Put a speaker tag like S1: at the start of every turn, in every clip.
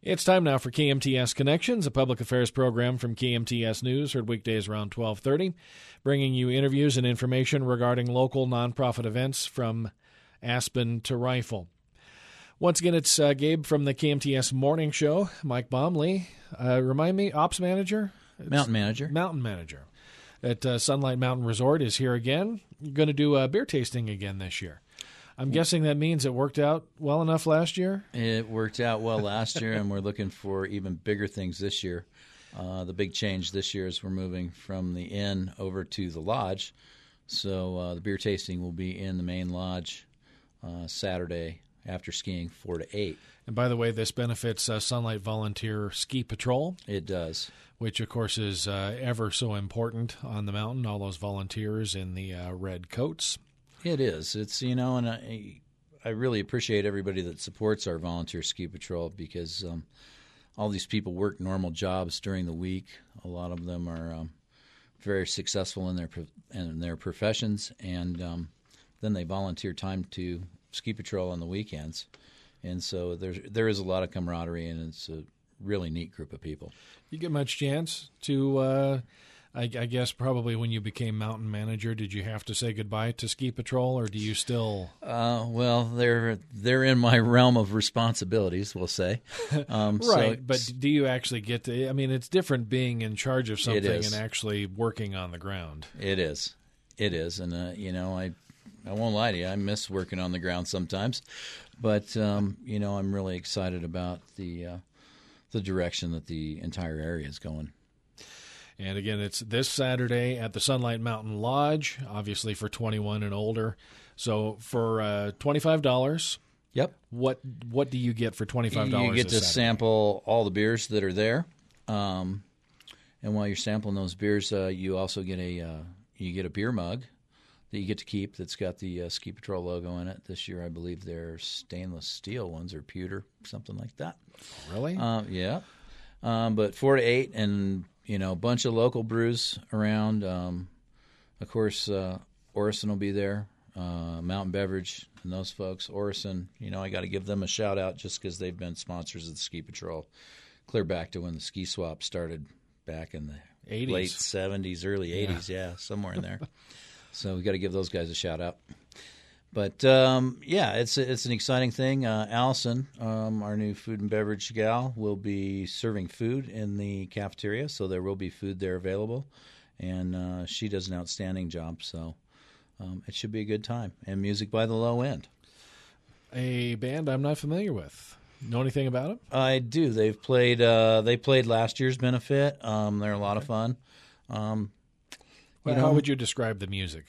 S1: It's time now for KMTS Connections, a public affairs program from KMTS News, heard weekdays around 12:30, bringing you interviews and information regarding local nonprofit events from Aspen to Rifle. Once again, it's Gabe from the KMTS Morning Show. Mike Baumley, remind me, Ops Manager?
S2: Mountain Manager.
S1: Mountain Manager at Sunlight Mountain Resort is here again. You're going to do a beer tasting again this year. I'm guessing that means it worked out well enough last year?
S2: It worked out well last year, and we're looking for even bigger things this year. The big change this year is we're moving from the inn over to the lodge. So the beer tasting will be in the main lodge Saturday after skiing 4 to 8.
S1: And by the way, this benefits Sunlight Volunteer Ski Patrol.
S2: It does.
S1: Which, of course, is ever so important on the mountain, all those volunteers in the red coats.
S2: It is. It's, and I really appreciate everybody that supports our volunteer ski patrol because all these people work normal jobs during the week. A lot of them are very successful in their professions, and then they volunteer time to ski patrol on the weekends. And so there is a lot of camaraderie, and it's a really neat group of people.
S1: You get much chance to I guess probably when you became mountain manager, did you have to say goodbye to ski patrol, or do you still?
S2: Well, they're in my realm of responsibilities, we'll say.
S1: Right, but do you actually get to? I mean, it's different being in charge of something and actually working on the ground.
S2: It is, and I won't lie to you, I miss working on the ground sometimes, but I'm really excited about the direction that the entire area is going.
S1: And again, it's this Saturday at the Sunlight Mountain Lodge, obviously for 21 and older. So for $25,
S2: yep.
S1: What do you get for $25?
S2: You get to sample all the beers that are there, and while you're sampling those beers, you also get a beer mug that you get to keep. That's got the Ski Patrol logo in it. This year, I believe they're stainless steel ones or pewter, something like that.
S1: Really?
S2: Yeah. But 4 to 8 and. A bunch of local brews around. Of course, Orison will be there, Mountain Beverage and those folks. Orison, I got to give them a shout-out just because they've been sponsors of the Ski Patrol clear back to when the ski swap started back in the
S1: 80s.
S2: Late 70s, early 80s, yeah somewhere in there. So we got to give those guys a shout-out. But, it's an exciting thing. Allison, our new food and beverage gal, will be serving food in the cafeteria, so there will be food there available. And she does an outstanding job, so it should be a good time. And music by the Low End.
S1: A band I'm not familiar with. Know anything about them?
S2: I do. They played last year's benefit. They're a lot of fun.
S1: How would you describe the music?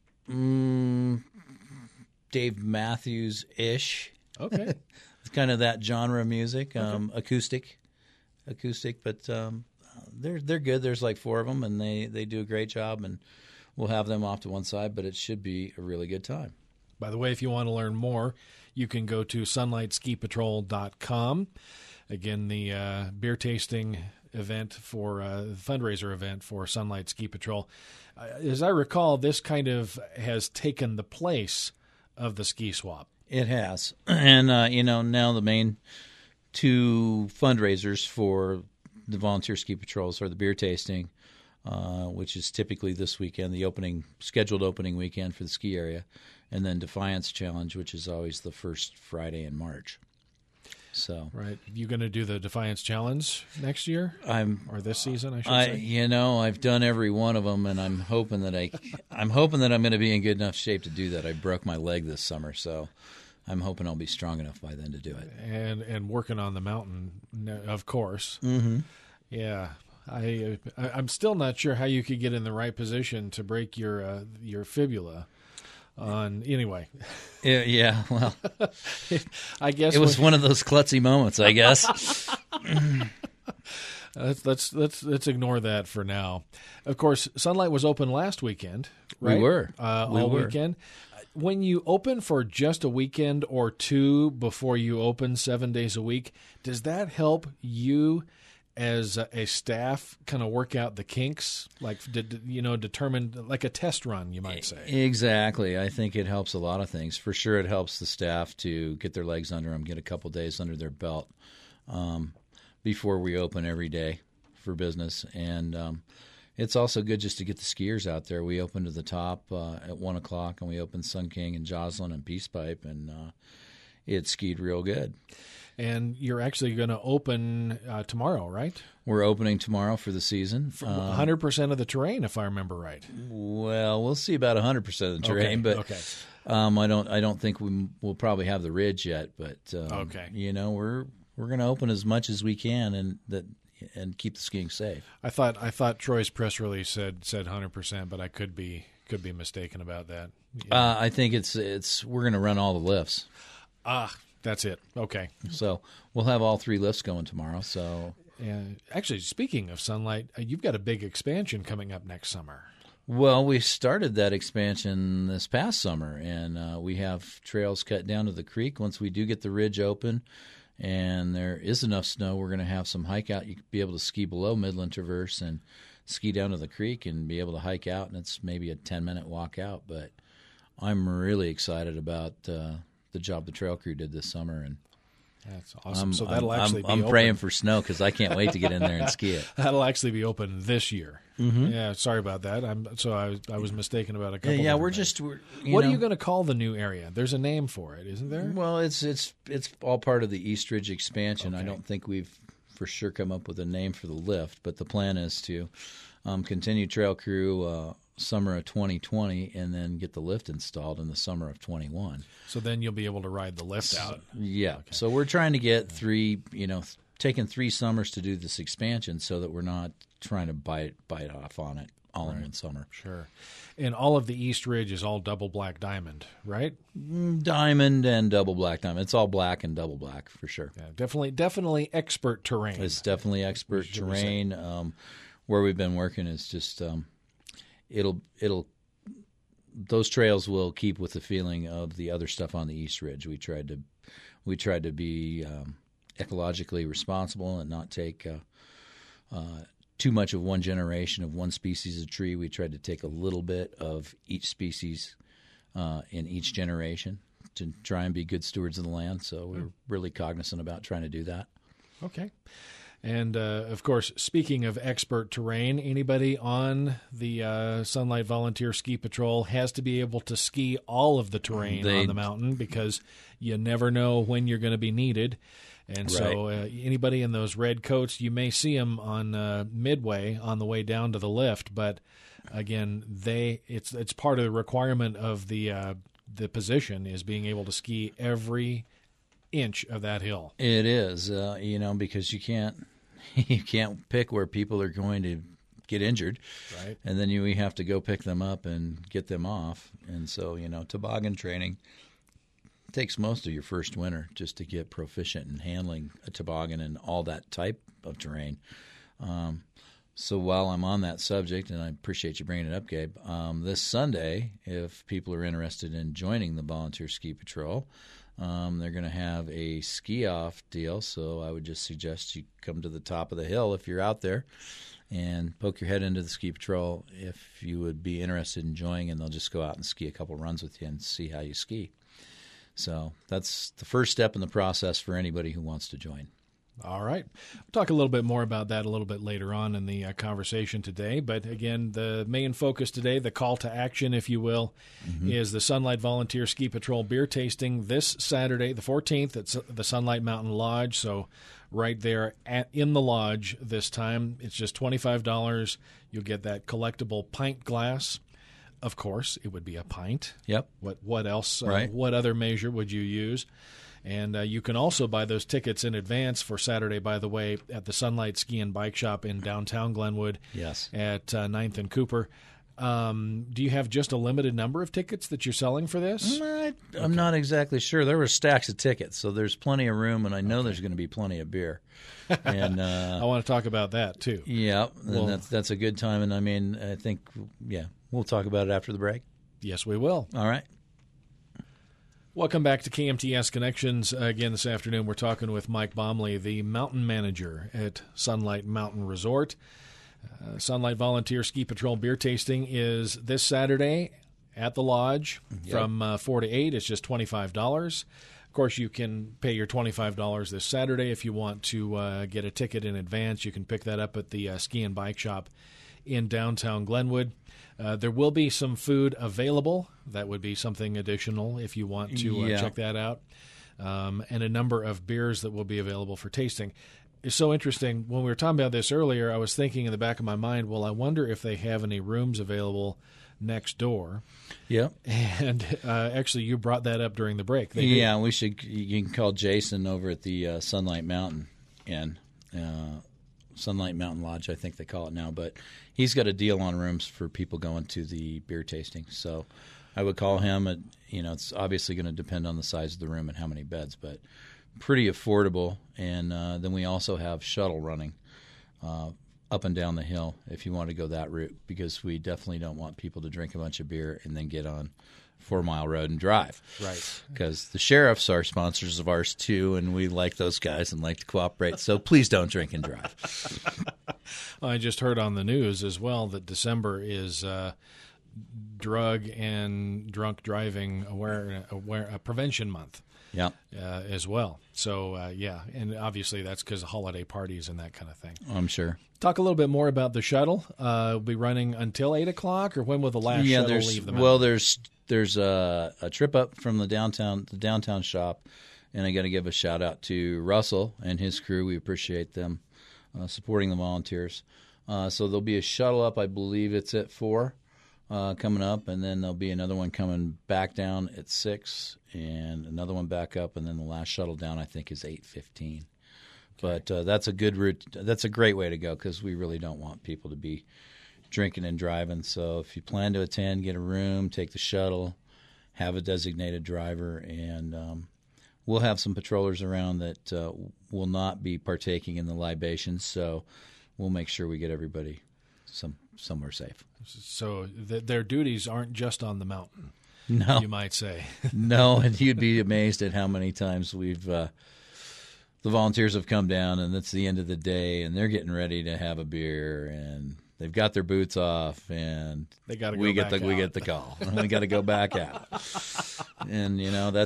S2: Dave Matthews-ish.
S1: Okay.
S2: It's kind of that genre of music, acoustic, but they're good. There's like 4 of them, and they do a great job, and we'll have them off to one side, but it should be a really good time.
S1: By the way, if you want to learn more, you can go to sunlightskipatrol.com. Again, the beer tasting event for fundraiser event for Sunlight Ski Patrol. As I recall, this kind of has taken the place of the ski swap.
S2: It has. And, now the main 2 fundraisers for the volunteer ski patrols are the beer tasting, which is typically this weekend, the scheduled opening weekend for the ski area, and then Defiance Challenge, which is always the first Friday in March. So,
S1: right, you going to do the Defiance Challenge next year, or this season? I should say.
S2: I've done every one of them, and I'm hoping that I'm going to be in good enough shape to do that. I broke my leg this summer, so I'm hoping I'll be strong enough by then to do it.
S1: And working on the mountain, of course.
S2: Mm-hmm.
S1: Yeah, I'm still not sure how you could get in the right position to break your fibula. Anyway.
S2: Yeah, well,
S1: I guess
S2: it was one of those klutzy moments, I guess.
S1: Let's ignore that for now. Of course, Sunlight was open last weekend, right?
S2: We were.
S1: All weekend. When you open for just a weekend or 2 before you open 7 days a week, does that help you as a staff kind of work out the kinks, like determine, like a test run, you might say?
S2: Exactly. I think it helps a lot of things. For sure, it helps the staff to get their legs under them, get a couple days under their belt. before we open every day for business. And it's also good just to get the skiers out there. We open to the top at 1 o'clock, and we open Sun King and Joslyn and Peace Pipe, and it skied real good.
S1: And you're actually going to open tomorrow, right?
S2: We're opening tomorrow for the season.
S1: 100% of the terrain, if I remember right.
S2: Well, we'll see about 100% of the terrain, but I don't think we'll probably have the ridge yet. But you know, we're going to open as much as we can and keep the skiing safe.
S1: I thought Troy's press release said 100%, but I could be mistaken about that. Yeah.
S2: I think we're going to run all the lifts.
S1: That's it. Okay.
S2: So we'll have all 3 lifts going tomorrow. So
S1: actually, speaking of Sunlight, you've got a big expansion coming up next summer.
S2: Well, we started that expansion this past summer, and we have trails cut down to the creek. Once we do get the ridge open and there is enough snow, we're going to have some hike out. You can be able to ski below Midland Traverse and ski down to the creek and be able to hike out, and it's maybe a 10-minute walk out. But I'm really excited about the job the trail crew did this summer, and
S1: that's awesome. So that'll actually be
S2: I'm
S1: open.
S2: praying for snow because I can't wait to get in there and ski it.
S1: That'll actually be open this year.
S2: Mm-hmm.
S1: Yeah, sorry about that. I was mistaken about a couple.
S2: Yeah,
S1: what are you going to call the new area? There's a name for it, isn't there?
S2: Well, it's all part of the East Ridge expansion.
S1: Okay.
S2: I don't think we've for sure come up with a name for the lift, but the plan is to continue trail crew summer of 2020 and then get the lift installed in the summer of 21.
S1: So then you'll be able to ride the lift out.
S2: Yeah. Okay. So we're trying to get taking 3 summers to do this expansion so that we're not trying to bite off on it all in one summer.
S1: Sure. And all of the East Ridge is all double black diamond, right?
S2: Diamond and double black diamond. It's all black and double black for sure.
S1: Yeah, definitely expert terrain.
S2: It's definitely expert terrain. Where we've been working is just those trails will keep with the feeling of the other stuff on the East Ridge. We tried to be ecologically responsible and not take too much of one generation of one species of tree. We tried to take a little bit of each species in each generation to try and be good stewards of the land. So we're really cognizant about trying to do that.
S1: Okay. And, of course, speaking of expert terrain, anybody on the Sunlight Volunteer Ski Patrol has to be able to ski all of the terrain on the mountain because you never know when you're going to be needed. And so anybody in those red coats, you may see them on midway on the way down to the lift. But, again, it's part of the requirement of the position is being able to ski every inch of that hill.
S2: It is, because you can't pick where people are going to get injured,
S1: right? And
S2: then we have to go pick them up and get them off. And so, toboggan training takes most of your first winter just to get proficient in handling a toboggan and all that type of terrain. So while I'm on that subject, and I appreciate you bringing it up, Gabe, this Sunday, if people are interested in joining the Volunteer Ski Patrol, they're going to have a ski-off deal, so I would just suggest you come to the top of the hill if you're out there and poke your head into the ski patrol if you would be interested in joining, and they'll just go out and ski a couple runs with you and see how you ski. So that's the first step in the process for anybody who wants to join.
S1: All right. We'll talk a little bit more about that a little bit later on in the conversation today. But again, the main focus today, the call to action, if you will, is the Sunlight Volunteer Ski Patrol beer tasting this Saturday, the 14th, at the Sunlight Mountain Lodge. So right there in the lodge this time, it's just $25. You'll get that collectible pint glass. Of course, it would be a pint.
S2: Yep.
S1: What else?
S2: Right.
S1: What other measure would you use? And you can also buy those tickets in advance for Saturday, by the way, at the Sunlight Ski and Bike Shop in downtown Glenwood.
S2: Yes.
S1: At 9th and Cooper. Do you have just a limited number of tickets that you're selling for this?
S2: I'm not exactly sure. There were stacks of tickets, so there's plenty of room, and I know there's going to be plenty of beer. And
S1: I want to talk about that, too.
S2: Yeah, and that's a good time. And, I think, we'll talk about it after the break.
S1: Yes, we will.
S2: All right.
S1: Welcome back to KMTS Connections. Again, this afternoon we're talking with Mike Baumley, the mountain manager at Sunlight Mountain Resort. Sunlight Volunteer Ski Patrol beer tasting is this Saturday at the lodge from 4 to 8. It's just $25. Of course, you can pay your $25 this Saturday. If you want to get a ticket in advance, you can pick that up at the Ski and Bike Shop in downtown Glenwood. There will be some food available. That would be something additional if you want to check that out. And a number of beers that will be available for tasting. It's so interesting. When we were talking about this earlier, I was thinking in the back of my mind, well, I wonder if they have any rooms available next door.
S2: Yeah.
S1: And actually, you brought that up during the break.
S2: Yeah, we should. You can call Jason over at the Sunlight Mountain Inn, Sunlight Mountain Lodge, I think they call it now. But he's got a deal on rooms for people going to the beer tasting. So I would call him. It's obviously going to depend on the size of the room and how many beds, but pretty affordable. And then we also have shuttle running up and down the hill if you want to go that route, because we definitely don't want people to drink a bunch of beer and then get on 4 Mile Road and drive.
S1: Right.
S2: Because the sheriffs are sponsors of ours too, and we like those guys and like to cooperate. So please don't drink and drive.
S1: I just heard on the news as well that December is drug and drunk driving prevention month.
S2: Yeah.
S1: As well. So, and obviously that's because of holiday parties and that kind of thing.
S2: I'm sure.
S1: Talk a little bit more about the shuttle. It'll be running until 8 o'clock, or when will the last shuttle leave the mountain?
S2: Well, there's a trip up from the downtown shop, and I got to give a shout-out to Russell and his crew. We appreciate them supporting the volunteers. So there'll be a shuttle up, I believe it's at 4. Coming up, and then there'll be another one coming back down at 6, and another one back up, and then the last shuttle down I think is 8:15. Okay. But that's a good route. That's a great way to go, because we really don't want people to be drinking and driving. So if you plan to attend, get a room, take the shuttle, have a designated driver, and we'll have some patrollers around that will not be partaking in the libations. So we'll make sure we get everybody somewhere safe.
S1: So their duties aren't just on the mountain,
S2: no,
S1: you might say.
S2: No, and you'd be amazed at how many times the volunteers have come down, and it's the end of the day, and they're getting ready to have a beer, and they've got their boots off, and
S1: they got to
S2: we get the call, and we got to go back out, and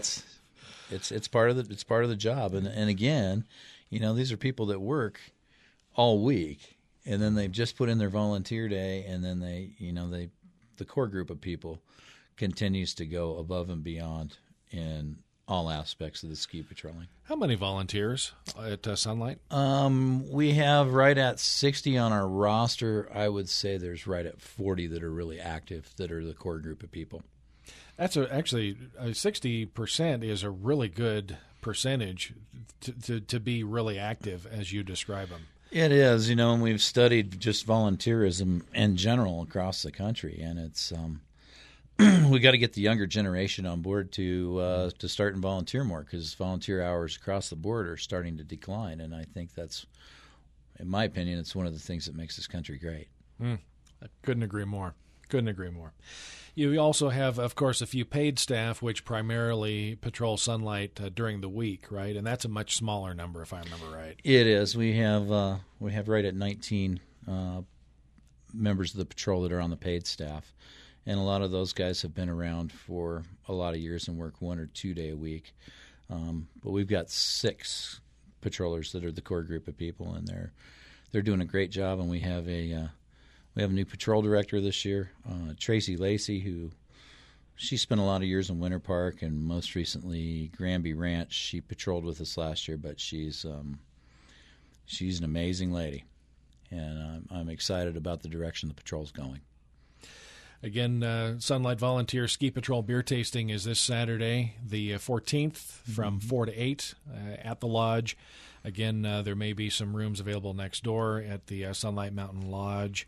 S2: it's part of the job, and again, these are people that work all week. And then they've just put in their volunteer day, and then the core group of people continues to go above and beyond in all aspects of the ski patrolling.
S1: How many volunteers at Sunlight?
S2: We have right at 60 on our roster. I would say there's right at 40 that are really active, that are the core group of people.
S1: That's actually 60% is a really good percentage to be really active as you describe them.
S2: It is, and we've studied just volunteerism in general across the country, and it's we got to get the younger generation on board to start and volunteer more, because volunteer hours across the board are starting to decline, and I think that's, in my opinion, it's one of the things that makes this country great.
S1: I couldn't agree more. You also have, of course, a few paid staff, which primarily patrol Sunlight during the week, right? And that's a much smaller number, if I remember right.
S2: It is. We have right at 19 members of the patrol that are on the paid staff, and a lot of those guys have been around for a lot of years and work 1 or 2 day a week. But we've got 6 patrollers that are the core group of people, and they're doing a great job. And we have a new patrol director this year, Tracy Lacey, she spent a lot of years in Winter Park and most recently Granby Ranch. She patrolled with us last year, but she's an amazing lady, and I'm excited about the direction the patrol's going.
S1: Again, Sunlight Volunteer Ski Patrol Beer Tasting is this Saturday, the 14th, from 4 to 8 at the lodge. Again, there may be some rooms available next door at the Sunlight Mountain Lodge.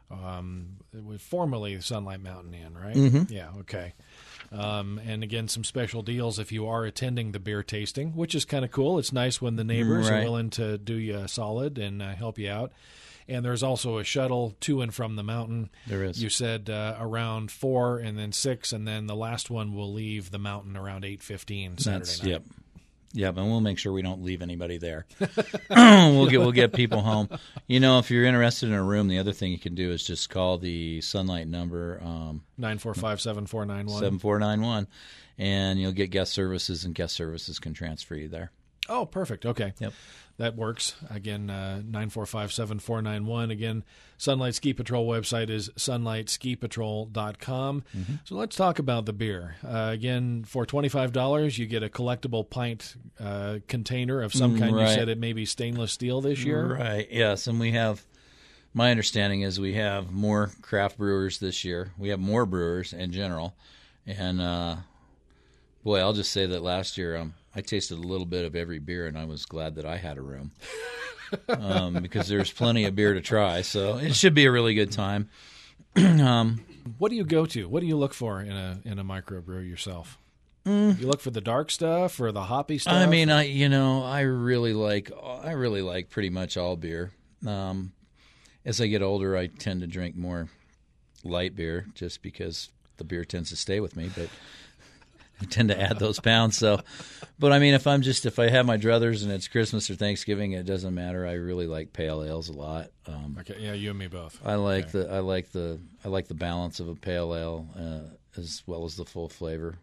S1: It was formerly the Sunlight Mountain Inn, right?
S2: Mm-hmm.
S1: Yeah, okay. And again, some special deals if you are attending the beer tasting, which is kind of cool. It's nice when the neighbors are willing to do you a solid and help you out. And there's also a shuttle to and from the mountain.
S2: There is.
S1: You said around 4 and then 6, and then the last one will leave the mountain around 8:15 Saturday night.
S2: Yep. Yep, and we'll make sure we don't leave anybody there. We'll get people home. If you're interested in a room, the other thing you can do is just call the Sunlight number
S1: 945-7491.
S2: 7491, and you'll get guest services, and guest services can transfer you there.
S1: Oh, perfect. Okay.
S2: Yep.
S1: That works. Again, 945-7491. Again, Sunlight Ski Patrol website is sunlightskipatrol.com.
S2: Mm-hmm.
S1: So let's talk about the beer. Again, for $25, you get a collectible pint container of some kind.
S2: Right.
S1: You said it may be stainless steel this year?
S2: Right, yes. And my understanding is we have more craft brewers this year. We have more brewers in general. And, boy, I'll just say that last year I tasted a little bit of every beer, and I was glad that I had a room because there's plenty of beer to try. So it should be a really good time.
S1: What do you go to? What do you look for in a microbrew yourself? You look for the dark stuff or the hoppy stuff?
S2: I mean, I really like pretty much all beer. As I get older, I tend to drink more light beer just because the beer tends to stay with me, but I tend to add those pounds. But I mean, if I have my druthers and it's Christmas or Thanksgiving, it doesn't matter. I really like pale ales a lot.
S1: Okay, yeah, you and me both.
S2: I like the balance of a pale ale as well as the full flavor.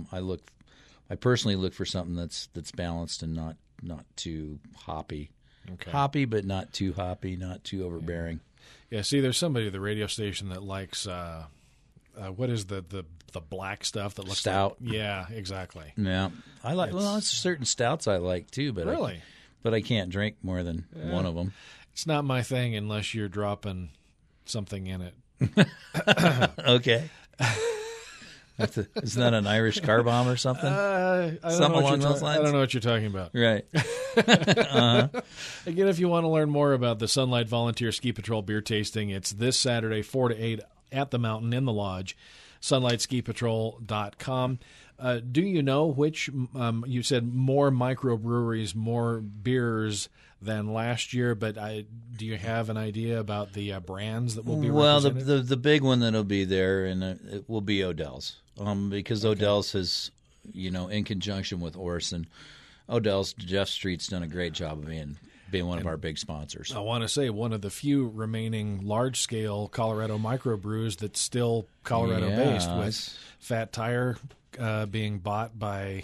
S2: I personally look for something that's balanced and not too hoppy.
S1: Okay.
S2: Hoppy, but not too hoppy, not too overbearing.
S1: Yeah, see, there's somebody at the radio station that likes what is the black stuff that looks
S2: stout?
S1: Like, yeah, exactly.
S2: Yeah, I like. Well, it's certain stouts I like too, but
S1: really,
S2: I can't drink more than one of them.
S1: It's not my thing unless you're dropping something in it.
S2: Okay. Isn't that an Irish car bomb or something? Something along those lines?
S1: I don't know what you're talking about.
S2: Right. Uh-huh.
S1: Again, if you want to learn more about the Sunlight Volunteer Ski Patrol beer tasting, it's this Saturday, 4 to 8 at the mountain in the lodge, sunlightskipatrol.com. Do you know which, you said more microbreweries, more beers than last year, but do you have an idea about the brands that will be represented?
S2: Well, the big one that'll be there, and it will be Odell's, because Odell's has, in conjunction with Orson, Odell's, Jeff Street's done a great job of being one of our big sponsors.
S1: I want to say one of the few remaining large-scale Colorado microbrews that's still Colorado-based, with Fat Tire being bought by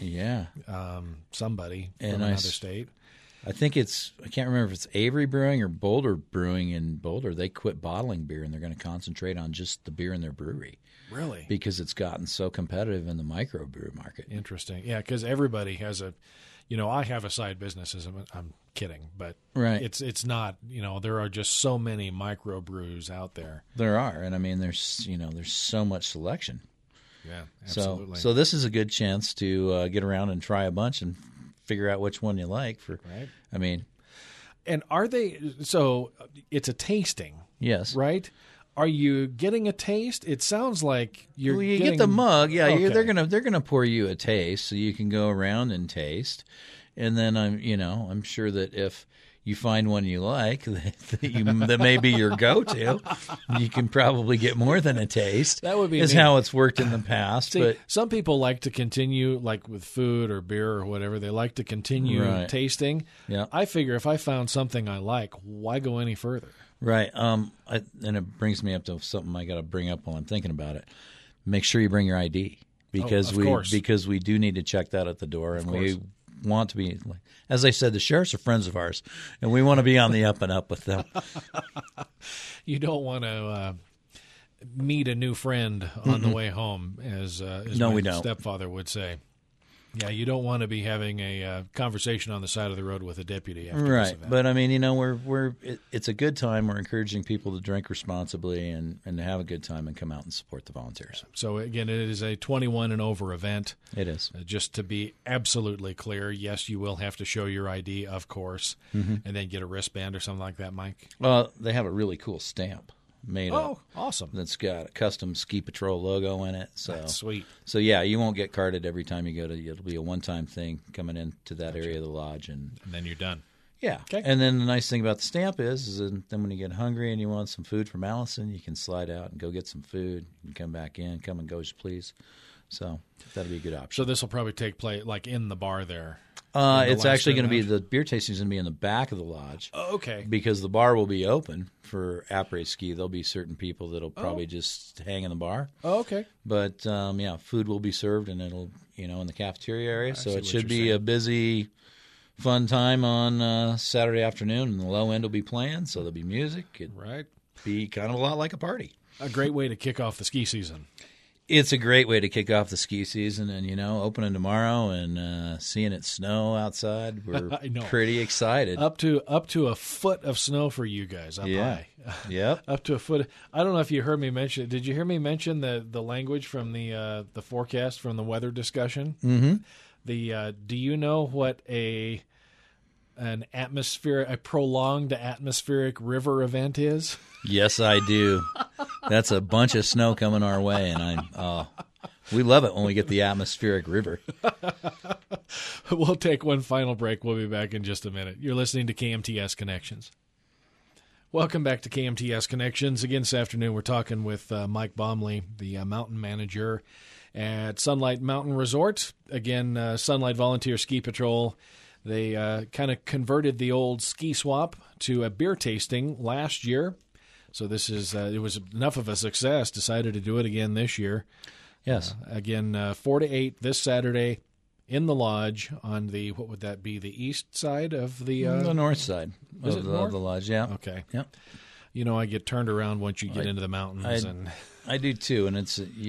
S1: somebody from another state.
S2: I think I can't remember if it's Avery Brewing or Boulder Brewing in Boulder. They quit bottling beer, and they're going to concentrate on just the beer in their brewery.
S1: Really?
S2: Because it's gotten so competitive in the microbrew market.
S1: Interesting. Yeah, because everybody has I have a side business. I'm kidding, but
S2: right.
S1: It's not. There are just so many microbrews out there.
S2: There are, and I mean, there's so much selection.
S1: Yeah, absolutely.
S2: So this is a good chance to get around and try a bunch and figure out which one you like.
S1: Right.
S2: I mean,
S1: and are they? So it's a tasting.
S2: Yes.
S1: Right. Are you getting a taste? It sounds like you're.
S2: Well, you
S1: getting...
S2: get the mug. Yeah,
S1: okay.
S2: they're gonna pour you a taste, so you can go around and taste. And then I'm sure that if you find one you like that may be your go-to, you can probably get more than a taste.
S1: That would be
S2: is
S1: neat.
S2: How it's worked in the past.
S1: See,
S2: but
S1: some people like to continue, like with food or beer or whatever. They like to continue tasting.
S2: Yeah.
S1: I figure if I found something I like, why go any further?
S2: Right. And it brings me up to something I got to bring up while I'm thinking about it. Make sure you bring your ID because we do need to check that at the door, and we want to be, as I said, the sheriffs are friends of ours, and we want to be on the up and up with them.
S1: You don't want to meet a new friend on the way home, as my stepfather would say. Yeah, you don't want to be having a conversation on the side of the road with a deputy after
S2: right. But I mean, it's a good time. We're encouraging people to drink responsibly and to have a good time and come out and support the volunteers.
S1: So again, it is a 21 and over event.
S2: It is.
S1: Just to be absolutely clear, yes, you will have to show your ID, of course, and then get a wristband or something like that, Mike.
S2: Well, they have a really cool stamp made up.
S1: Oh, awesome.
S2: That's got a custom Ski Patrol logo in it. So
S1: that's sweet.
S2: So, yeah, you won't get carded every time you go to – it'll be a one-time thing coming into that area of the lodge. And
S1: then you're done.
S2: Yeah.
S1: Okay.
S2: And then the nice thing about the stamp is then when you get hungry and you want some food from Allison, you can slide out and go get some food and come back in, come and go as you please. So that'll be a good option.
S1: So this will probably take place like in the bar there.
S2: It's actually going to be, the beer tasting is going to be in the back of the lodge.
S1: Oh, okay.
S2: Because the bar will be open for après-ski. There'll be certain people that'll probably just hang in the bar.
S1: Oh, okay.
S2: But, food will be served, and it'll, in the cafeteria area. So it should be
S1: saying.
S2: a busy, fun time on Saturday afternoon, and the low end will be playing, so there'll be music. It'll be kind of a lot like a party.
S1: A great way to kick off the ski season.
S2: It's a great way to kick off the ski season, and opening tomorrow and seeing it snow outside, we're pretty excited.
S1: Up to a foot of snow for you guys up high.
S2: Yep.
S1: Up to a foot. I don't know if you heard me mention. Did you hear me mention the language from the forecast from the weather discussion?
S2: Mm-hmm.
S1: Do you know what a prolonged atmospheric river event is?
S2: Yes, I do. That's a bunch of snow coming our way, and we love it when we get the atmospheric river.
S1: We'll take one final break. We'll be back in just a minute. You're listening to KMTS Connections. Welcome back to KMTS Connections. Again, this afternoon we're talking with Mike Baumley, the mountain manager at Sunlight Mountain Resort. Again, Sunlight Volunteer Ski Patrol. They kind of converted the old ski swap to a beer tasting last year. So this is it was enough of a success, decided to do it again this year.
S2: Yes.
S1: Again, 4 to 8 this Saturday in the lodge on the, what would that be, the east side of the
S2: north side of the lodge, yeah.
S1: Okay.
S2: Yep.
S1: I get turned around once you get into the mountains.
S2: I do too, and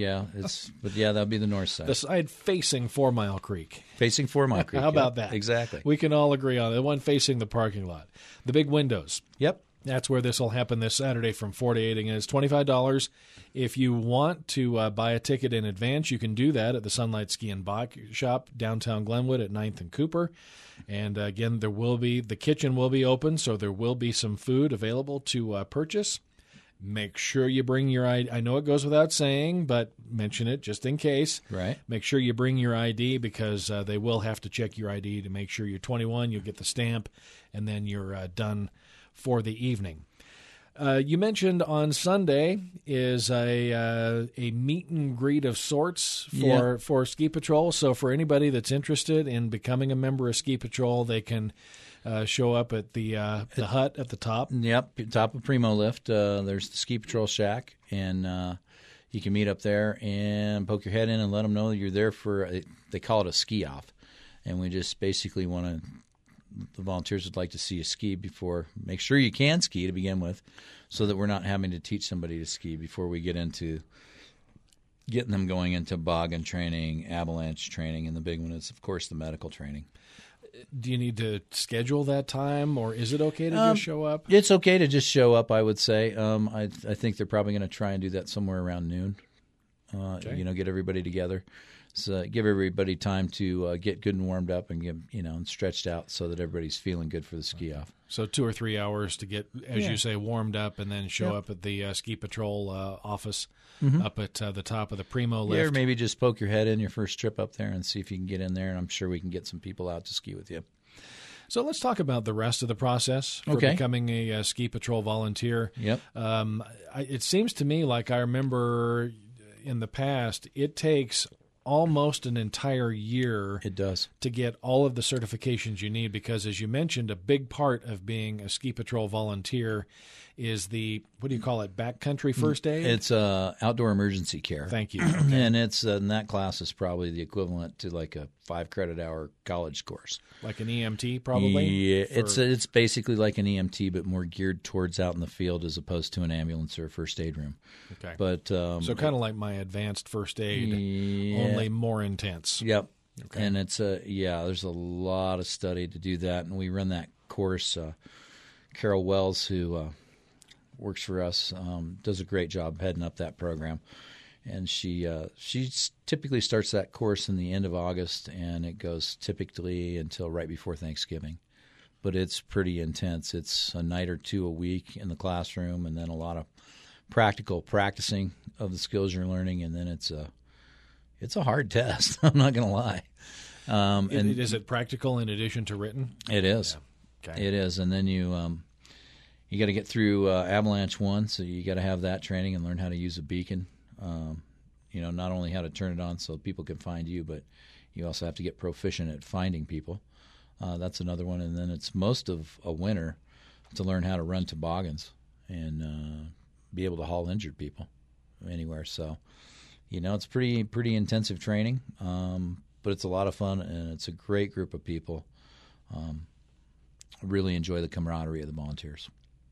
S2: that'll be the north side.
S1: The side facing 4 Mile Creek.
S2: Facing 4 Mile Creek.
S1: How about that?
S2: Exactly.
S1: We can all agree on it. The one facing the parking lot. The big windows.
S2: Yep.
S1: That's where this will happen this Saturday from 4 to 8. Again, it's $25. If you want to buy a ticket in advance, you can do that at the Sunlight Ski and Bike Shop, downtown Glenwood at 9th and Cooper. And again, the kitchen will be open, so there will be some food available to purchase. Make sure you bring your ID. I know it goes without saying, but mention it just in case.
S2: Right.
S1: Make sure you bring your ID because they will have to check your ID to make sure you're 21. You'll get the stamp, and then you're done for the evening. You mentioned on Sunday is a meet and greet of sorts for Ski Patrol. So for anybody that's interested in becoming a member of Ski Patrol, they can show up at the hut at the top.
S2: Yep, top of Primo Lift. There's the Ski Patrol Shack, and you can meet up there and poke your head in and let them know that you're there for. They call it a ski off, and we just basically want to. The volunteers would like to see you ski before. Make sure you can ski to begin with, so that we're not having to teach somebody to ski before we get into getting them going into boggin training, avalanche training, and the big one is, of course, the medical training.
S1: Do you need to schedule that time, or is it okay to just show up?
S2: It's okay to just show up, I would say. I think they're probably going to try and do that somewhere around noon.
S1: Okay.
S2: Get everybody together. So give everybody time to get good and warmed up and get and stretched out so that everybody's feeling good for the ski off.
S1: So 2 or 3 hours to get, as you say, warmed up, and then show up at the Ski Patrol office up at the top of the Primo Lift.
S2: Yeah, or maybe just poke your head in your first trip up there and see if you can get in there, and I'm sure we can get some people out to ski with you.
S1: So let's talk about the rest of the process for becoming a Ski Patrol volunteer.
S2: Yep.
S1: It seems to me like I remember in the past, it takes almost an entire year.
S2: It does.
S1: To get all of the certifications you need, because as you mentioned, a big part of being a Ski Patrol volunteer is the, what do you call it, backcountry first aid?
S2: It's outdoor emergency care.
S1: Thank you.
S2: And it's and that class is probably the equivalent to like a 5-credit-hour college course.
S1: Like an EMT, probably?
S2: Yeah, it's basically like an EMT, but more geared towards out in the field as opposed to an ambulance or a first aid room.
S1: Okay.
S2: But
S1: so kind of like my advanced first aid, only more intense.
S2: Yep.
S1: Okay.
S2: And it's there's a lot of study to do that, and we run that course. Carol Wells, who works for us, does a great job heading up that program. And she typically starts that course in the end of August, and it goes typically until right before Thanksgiving. But it's pretty intense. It's a night or two a week in the classroom, and then a lot of practical practicing of the skills you're learning, and then it's a hard test. I'm not going to lie. And
S1: is it practical in addition to written?
S2: It is.
S1: Yeah. Okay.
S2: It is, and then you got to get through Avalanche 1, so you got to have that training and learn how to use a beacon. not only how to turn it on so people can find you, but you also have to get proficient at finding people. That's another one. And then it's most of a winter to learn how to run toboggans and be able to haul injured people anywhere. So, it's pretty intensive training, but it's a lot of fun, and it's a great group of people. I really enjoy the camaraderie of the volunteers.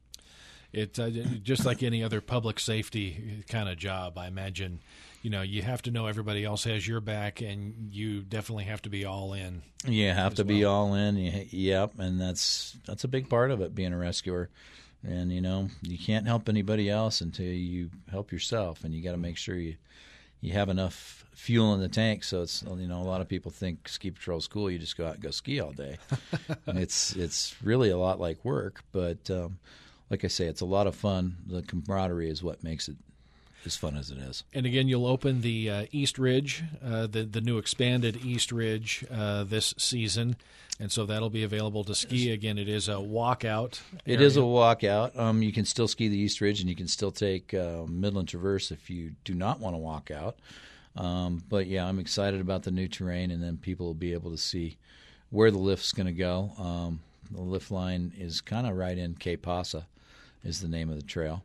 S1: It's just like any other public safety kind of job, I imagine. You have to know everybody else has your back, and you definitely have to be all in.
S2: You have to be all in. Yep, and that's a big part of it, being a rescuer. And, you can't help anybody else until you help yourself, and you got to make sure you have enough fuel in the tank. So it's, a lot of people think ski patrol's cool. You just go out and go ski all day. It's really a lot like work, but like I say, it's a lot of fun. The camaraderie is what makes it as fun as it is.
S1: And again, you'll open the East Ridge, the new expanded East Ridge this season, and so that'll be available to ski. Again, it is a walkout area.
S2: It is a walkout. You can still ski the East Ridge, and you can still take Midland Traverse if you do not want to walk out. But, yeah, I'm excited about the new terrain, and then people will be able to see where the lift's going to go. The lift line is kind of right in Cape Pasa is the name of the trail.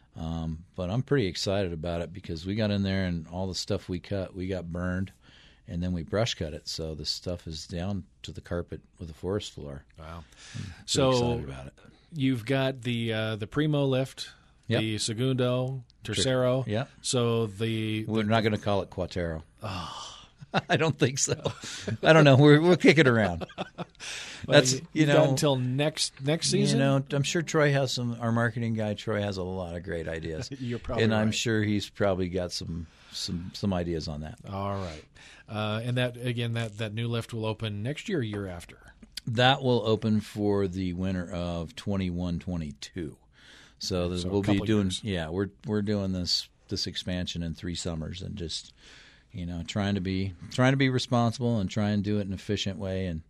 S2: But I'm pretty excited about it because we got in there and all the stuff we cut, we got burned, and then we brush cut it. So the stuff is down to the carpet with the forest floor.
S1: Wow.
S2: So excited about it.
S1: You've got the Primo lift,
S2: Yep.
S1: the Segundo, Tercero.
S2: Yeah.
S1: So
S2: we're not going to call it Quattero. Oh. I don't think so. I don't know. We'll kick it around.
S1: That's got until next season.
S2: I'm sure Troy has our marketing guy. Troy has a lot of great ideas.
S1: You're probably
S2: and I'm
S1: right.
S2: sure he's probably got some ideas on that.
S1: All right. And that new lift will open next year, or year after.
S2: That will open for the winter of 21-22. So we'll be doing.
S1: Years.
S2: Yeah, we're doing this expansion in 3 summers and just. Trying to be responsible and try and do it in an efficient way and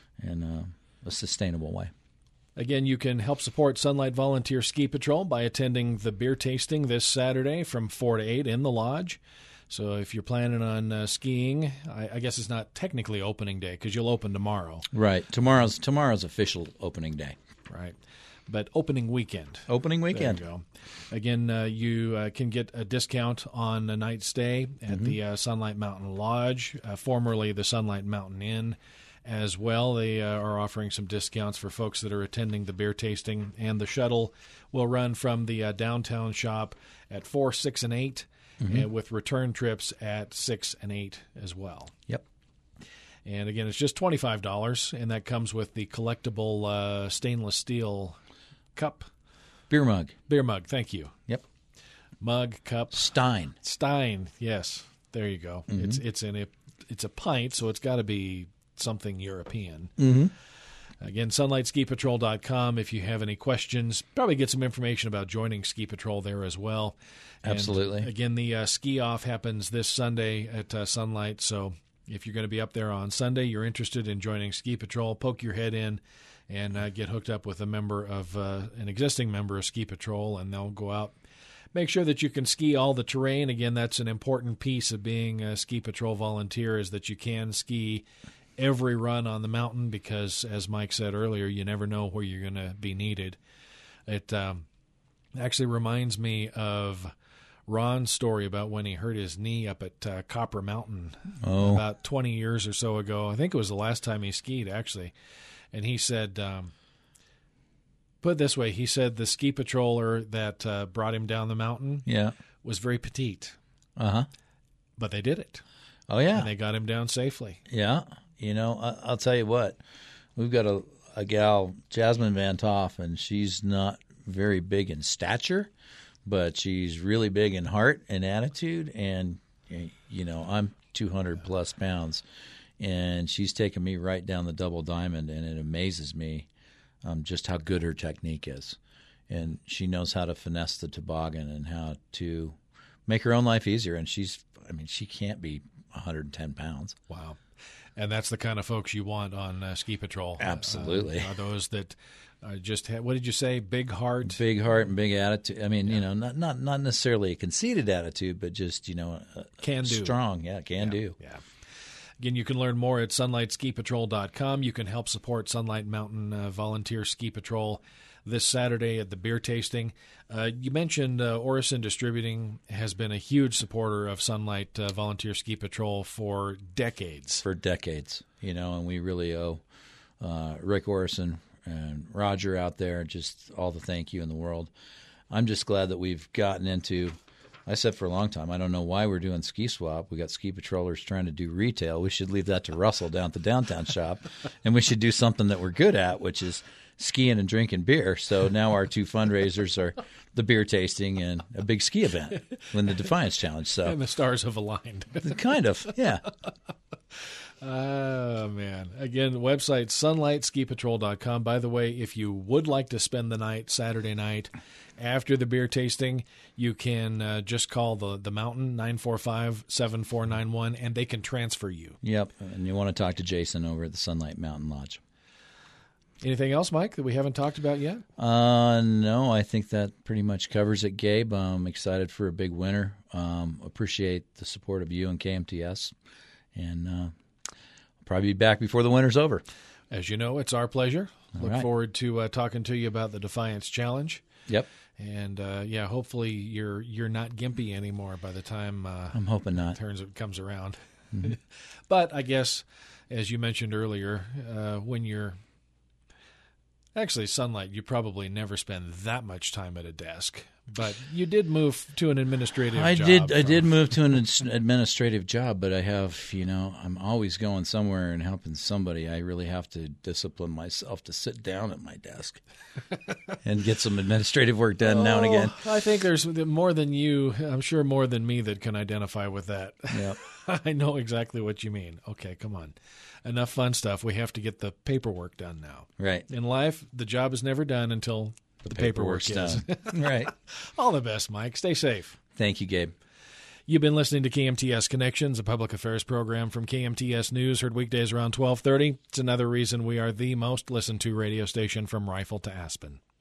S2: a sustainable way.
S1: Again, you can help support Sunlight Volunteer Ski Patrol by attending the beer tasting this Saturday from 4 to 8 in the lodge. So if you're planning on skiing, I guess it's not technically opening day because you'll open tomorrow.
S2: Right. Tomorrow's official opening day.
S1: Right. But opening weekend.
S2: Opening weekend.
S1: There you go. Again, you can get a discount on a night stay at the Sunlight Mountain Lodge, formerly the Sunlight Mountain Inn, as well. They are offering some discounts for folks that are attending the beer tasting, and the shuttle will run from the downtown shop at 4, 6, and 8, and with return trips at 6 and 8 as well.
S2: Yep.
S1: And again, it's just $25, and that comes with the collectible stainless steel cup.
S2: Beer mug,
S1: thank you.
S2: Yep.
S1: Mug, cup.
S2: Stein,
S1: yes. There you go. It's a pint, so it's got to be something European. Again, sunlightskipatrol.com if you have any questions. Probably get some information about joining Ski Patrol there as well.
S2: Absolutely.
S1: And again, the ski off happens this Sunday at Sunlight, so if you're going to be up there on Sunday, you're interested in joining Ski Patrol, poke your head in and get hooked up with an existing member of Ski Patrol, and they'll go out. Make sure that you can ski all the terrain. Again, that's an important piece of being a Ski Patrol volunteer is that you can ski every run on the mountain because, as Mike said earlier, you never know where you're going to be needed. It actually reminds me of Ron's story about when he hurt his knee up at Copper Mountain about 20 years or so ago. I think it was the last time he skied, actually. And he said, put it this way, he said the ski patroller that brought him down the mountain was very petite. But they did it.
S2: Oh, yeah.
S1: And they got him down safely.
S2: Yeah. I'll tell you what. We've got a gal, Jasmine Van Toff, and she's not very big in stature, but she's really big in heart and attitude. And, I'm 200-plus pounds. And she's taken me right down the double diamond, and it amazes me just how good her technique is. And she knows how to finesse the toboggan and how to make her own life easier. And she can't be 110 pounds.
S1: Wow. And that's the kind of folks you want on Ski Patrol.
S2: Absolutely.
S1: Are those that just what did you say? Big heart,
S2: and big attitude. I mean, not necessarily a conceited attitude, but just
S1: can do,
S2: strong. Yeah, can do.
S1: Yeah. Again, you can learn more at sunlightskipatrol.com. You can help support Sunlight Mountain Volunteer Ski Patrol this Saturday at the beer tasting. You mentioned Orison Distributing has been a huge supporter of Sunlight Volunteer Ski Patrol for decades.
S2: And we really owe Rick Orison and Roger out there just all the thank you in the world. I'm just glad that we've gotten into, I said for a long time, I don't know why we're doing Ski Swap. We got ski patrollers trying to do retail. We should leave that to Russell down at the downtown shop, and we should do something that we're good at, which is skiing and drinking beer. So now our two fundraisers are the beer tasting and a big ski event, Win the Defiance Challenge. So
S1: and the stars have aligned.
S2: Kind of, yeah.
S1: Oh, man. Again, the website, sunlightskipatrol.com. By the way, if you would like to spend the night, Saturday night, after the beer tasting, you can just call the mountain, 945-7491, and they can transfer you.
S2: Yep, and you want to talk to Jason over at the Sunlight Mountain Lodge.
S1: Anything else, Mike, that we haven't talked about yet?
S2: No, I think that pretty much covers it, Gabe. I'm excited for a big winter. Appreciate the support of you and KMTS, and I'll probably be back before the winter's over.
S1: As you know, it's our pleasure. Look
S2: right.
S1: forward to talking to you about the Defiance Challenge.
S2: Yep.
S1: And hopefully you're not gimpy anymore by the time
S2: I'm hoping not.
S1: It comes around.
S2: Mm-hmm.
S1: But I guess, as you mentioned earlier, when you're actually Sunlight, you probably never spend that much time at a desk. But you did move to an administrative job.
S2: I did move to an administrative job, but I have, I'm always going somewhere and helping somebody. I really have to discipline myself to sit down at my desk and get some administrative work done now and again.
S1: I think there's more than you, I'm sure more than me, that can identify with that.
S2: Yeah.
S1: I know exactly what you mean. Okay, come on. Enough fun stuff. We have to get the paperwork done now.
S2: Right.
S1: In life, the job is never done until the paperwork's
S2: done. Right.
S1: All the best, Mike. Stay safe.
S2: Thank you, Gabe.
S1: You've been listening to KMTS Connections, a public affairs program from KMTS News, heard weekdays around 12:30. It's another reason we are the most listened to radio station from Rifle to Aspen.